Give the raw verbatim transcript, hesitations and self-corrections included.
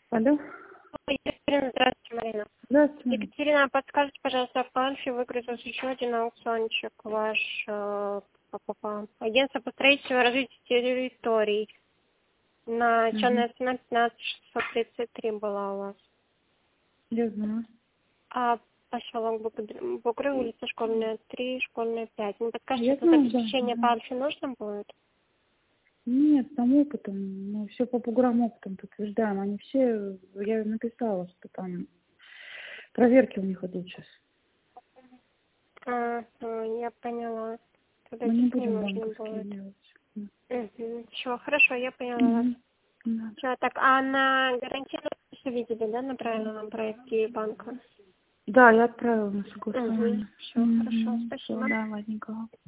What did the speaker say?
Алло. Екатерина, здравствуйте, Марина. Здравствуйте. Екатерина, подскажите, пожалуйста, в Альфе выгрузился еще один аукциончик ваш, э, па-па-па, агентство по строительству и развитию территорий. На Черная цена пятнадцать шестьсот тридцать три была у вас. Я знаю. А поселок Бугры, Бугры, улица Школьная три, Школьная пять. Не подскажете, Я это знаю, да, посещение да. по Альфе нужно будет? Нет, там опытом. Мы все по буграм опытом подтверждаем. Они все, я написала, что там проверки у них идут сейчас. А, а, я поняла. Тогда Мы не здесь не будем нужно банковские будет. делать. Угу. Все, хорошо, я поняла вас. Угу. Да. Всё, так, а на гарантированном все видели, да, на правильном проекте банка? Да, я отправила на Угу. согласование. Все, хорошо, Все, спасибо. да, ладненько.